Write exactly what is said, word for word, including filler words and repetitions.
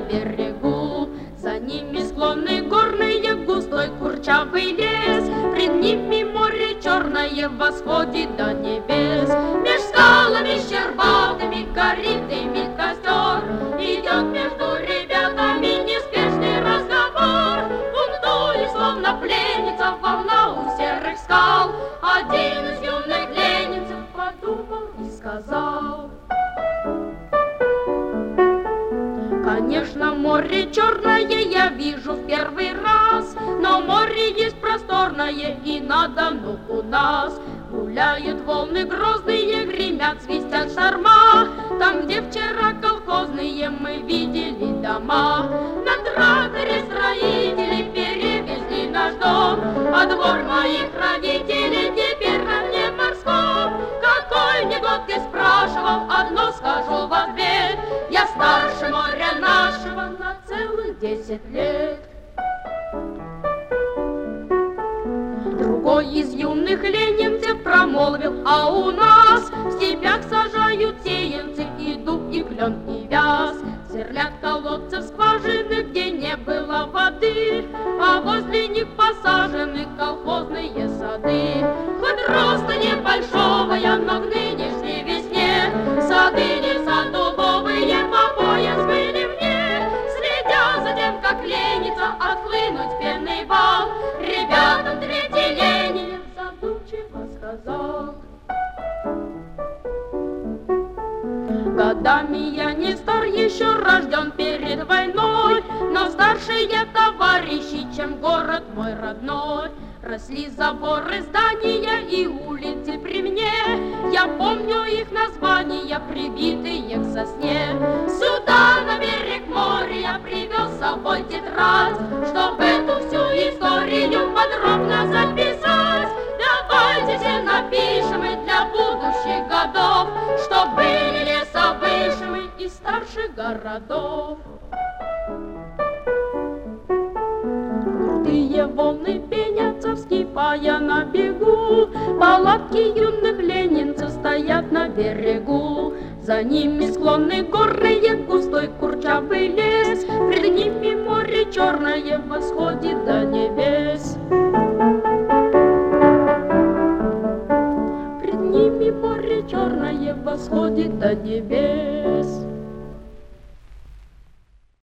берегу. За ними склоны горные, густой курчавый лес, пред ними море черное восходит до небес. Меж скалами щербатыми горит дымит костер, идет между ребятами неспешный разговор. Вдоль, словно пленница, волна у серых скал. Один из юных ленинцев подумал и сказал: конечно, море черное я вижу в первый раз, но море есть просторное и надо мной у нас. Гуляют волны грозные, гремят, свистят шторма, там, где вчера колхозные мы видели дома. На тракторе строители перевезли наш дом, а двор моих родителей теперь на дне морском. Какой мне год ты спрашивал, одно скажу в ответ: я старше моря нашего на целых десять лет. Другой из юных ленинцев промолвил: а у нас в степях сажают сеянцы, и дуб, и клен, и вяз. Сверлят колодцы в скважины, где не было воды, а возле них посажены колхозные сады. Хоть роста небольшого я, но к нынешней весне сады леса дубовые по пояс были мне. Следя за тем, как ленится отхлынуть пенный вал, ребятам третий Ленин задумчиво сказал: годами я не стар, еще рожден перед войной, но старше я товарищи, чем город мой родной. Росли заборы, здания и улицы при мне, я помню их названия, прибитые к сосне. Сюда, на берег моря, я привез с собой тетрадь, чтоб эту всю историю подробно записать. Давайте все напишем и для будущих годов, чтоб были лесовышимы из старших городов. Крутые волны пенятся, вскипая на бегу, палатки юных ленинцев стоят на берегу. За ними склоны горные, густой курчавый лес, пред ними море черное восходит до небес. Пред ними море черное восходит до небес.